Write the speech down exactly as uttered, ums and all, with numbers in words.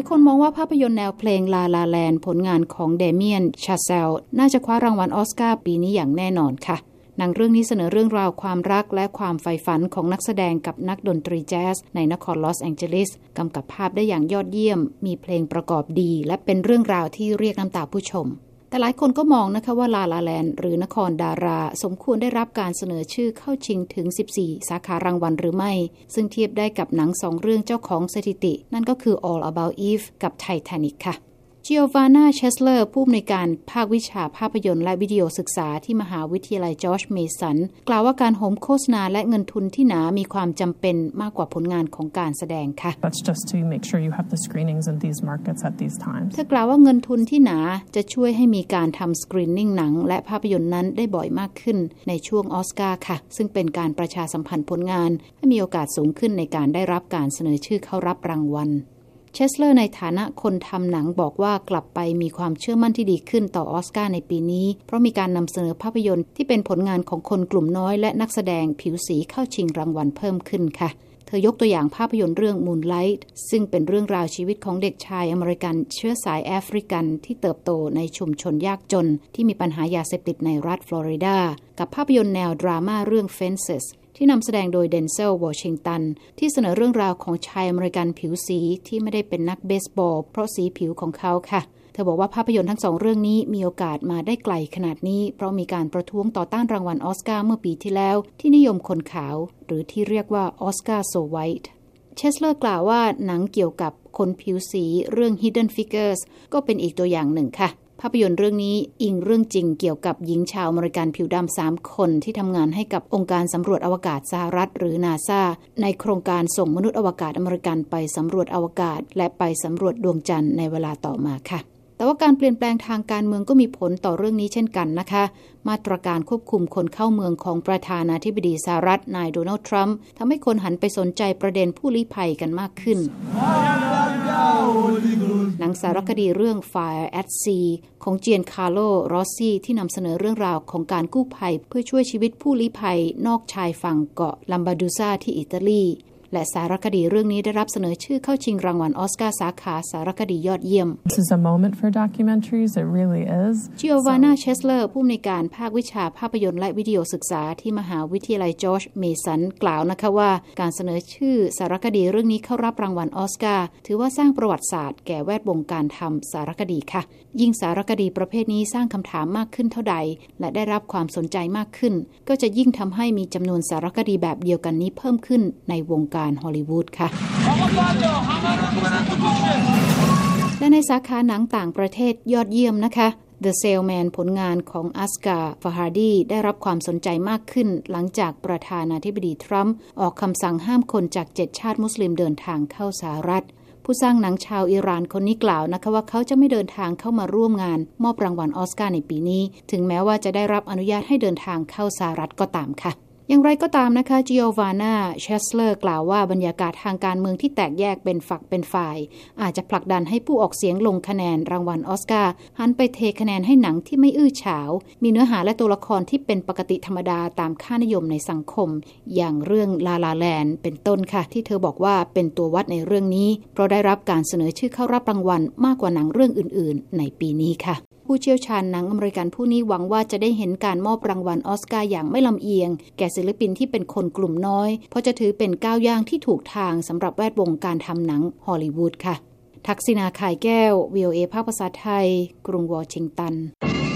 คนมองว่าภาพยนตร์แนวเพลง La La Land ผลงานของเดเมียน ชาเซลน่าจะคว้ารางวัลออสการ์ปีนี้อย่างแน่นอนค่ะหนังเรื่องนี้เสนอเรื่องราวความรักและความใฝ่ฝันของนักแสดงกับนักดนตรีแจ๊สในนครลอสแองเจลิสกำกับภาพได้อย่างยอดเยี่ยมมีเพลงประกอบดีและเป็นเรื่องราวที่เรียกน้ำตาผู้ชมแต่หลายคนก็มองนะคะว่า La La Land หรือนครดาราสมควรได้รับการเสนอชื่อเข้าชิงถึงสิบสี่สาขารางวัลหรือไม่ซึ่งเทียบได้กับหนังสองเรื่องเจ้าของสถิตินั่นก็คือ All About Eve กับ Titanic ค่ะจิโอวาน่า เชสเลอร์ผู้อำนวยการภาควิชาภาพยนตร์และวิดีโอศึกษาที่มหาวิทยาลัยจอร์จเมสันกล่าวว่าการโหมโฆษณาและเงินทุนที่หนามีความจำเป็นมากกว่าผลงานของการแสดงค่ะ That's just to make sure you have the screenings in these markets at these times เธอกล่าวว่าเงินทุนที่หนาจะช่วยให้มีการทำสกรีนนิ่งหนังและภาพยนตร์นั้นได้บ่อยมากขึ้นในช่วงออสการ์ค่ะซึ่งเป็นการประชาสัมพันธ์ผลงานให้มีโอกาสสูงขึ้นในการได้รับการเสนอชื่อเข้ารับรางวัลเชสเลอร์ในฐานะคนทำหนังบอกว่ากลับไปมีความเชื่อมั่นที่ดีขึ้นต่อออสการ์ในปีนี้เพราะมีการนำเสนอภาพยนตร์ที่เป็นผลงานของคนกลุ่มน้อยและนักแสดงผิวสีเข้าชิงรางวัลเพิ่มขึ้นค่ะเธอยกตัวอย่างภาพยนตร์เรื่อง Moonlight ซึ่งเป็นเรื่องราวชีวิตของเด็กชายอเมริกันเชื้อสายแอฟริกันที่เติบโตในชุมชนยากจนที่มีปัญหายาเสพติดในรัฐฟลอริดากับภาพยนตร์แนวดราม่าเรื่อง Fencesที่นำแสดงโดยเดนเซล วอชิงตันที่เสนอเรื่องราวของชายอเมริกันผิวสีที่ไม่ได้เป็นนักเบสบอลเพราะสีผิวของเขาค่ะเธอบอกว่าภาพยนตร์ทั้งสองเรื่องนี้มีโอกาสมาได้ไกลขนาดนี้เพราะมีการประท้วงต่อต้านรางวัลออสการ์เมื่อปีที่แล้วที่นิยมคนขาวหรือที่เรียกว่าออสการ์โซไวท์เชสเลอร์กล่าวว่าหนังเกี่ยวกับคนผิวสีเรื่อง Hidden Figures ก็เป็นอีกตัวอย่างหนึ่งค่ะภาพยนตร์เรื่องนี้อิงเรื่องจริงเกี่ยวกับหญิงชาวอเมริกันผิวดำสามคนที่ทำงานให้กับองค์การสำรวจอวกาศสหรัฐหรือ NASA ในโครงการส่งมนุษย์อวกาศอเมริกันไปสำรวจอวกาศและไปสำรวจดวงจันทร์ในเวลาต่อมาค่ะแต่ว่าการเปลี่ยนแปลงทางการเมืองก็มีผลต่อเรื่องนี้เช่นกันนะคะมาตรการควบคุมคนเข้าเมืองของประธานาธิบดีสหรัฐนายโดนัลด์ทรัมป์ทำให้คนหันไปสนใจประเด็นผู้ลี้ภัยกันมากขึ้นหนังสารคดีเรื่อง Fire at Sea ของเจียนคาร์โล รอสซี่ที่นำเสนอเรื่องราวของการกู้ภัยเพื่อช่วยชีวิตผู้ลี้ภัยนอกชายฝั่งเกาะลัมบาดูซาที่อิตาลีและสารคดีเรื่องนี้ได้รับเสนอชื่อเข้าชิงรางวัลออสการ์สาขาสารคดียอดเยี่ยม This is a moment for documentaries. It really is. จิโอวาน่า เชสเลอร์ผู้อำนวยการภาควิชาภาพยนตร์และวิดีโอศึกษาที่มหาวิทยาลัยจอร์จเมสันกล่าวนะคะว่าการเสนอชื่อสารคดีเรื่องนี้เข้ารับรางวัลออสการ์ถือว่าสร้างประวัติศาสตร์แก่แวดวงการทำสารคดีค่ะยิ่งสารคดีประเภทนี้สร้างคำถามมากขึ้นเท่าใดและได้รับความสนใจมากขึ้นก็จะยิ่งทำให้มีจำนวนสารคดีแบบเดียวกันนี้เพิ่มขึ้นในวงการฮอลลีวูดและในสาขาหนังต่างประเทศยอดเยี่ยมนะคะ The Salesman ผลงานของอัสกา ฟาฮาร์ดีได้รับความสนใจมากขึ้นหลังจากประธานาธิบดีทรัมป์ออกคำสั่งห้ามคนจากเจ็ดชาติมุสลิมเดินทางเข้าสหรัฐผู้สร้างหนังชาวอิหร่านคนนี้กล่าวนะคะว่าเขาจะไม่เดินทางเข้ามาร่วมงานมอบรางวัลออสการ์ในปีนี้ถึงแม้ว่าจะได้รับอนุญาตให้เดินทางเข้าสหรัฐก็ตามค่ะอย่างไรก็ตามนะคะจิโอวาน่า เชสเลอร์กล่าวว่าบรรยากาศทางการเมืองที่แตกแยกเป็นฝักเป็นฝ่ายอาจจะผลักดันให้ผู้ออกเสียงลงคะแนนรางวัลออสการ์หันไปเทคะแนนให้หนังที่ไม่อื้อฉาวมีเนื้อหาและตัวละครที่เป็นปกติธรรมดาตามค่านิยมในสังคมอย่างเรื่อง La La Land เป็นต้นค่ะที่เธอบอกว่าเป็นตัววัดในเรื่องนี้เพราะได้รับการเสนอชื่อเข้ารับรางวัลมากกว่าหนังเรื่องอื่นๆในปีนี้ค่ะผู้เชี่ยวชาญหนังอเมริกันผู้นี้หวังว่าจะได้เห็นการมอบรางวัลออสการ์อย่างไม่ลำเอียงแก่ศิลปินที่เป็นคนกลุ่มน้อยเพราะจะถือเป็นก้าวย่างที่ถูกทางสำหรับแวดวงการทำหนังฮอลลีวูดค่ะทักษิณา ข่ายแก้ว วี โอ เอ ภาคภาษาไทยกรุงวอชิงตัน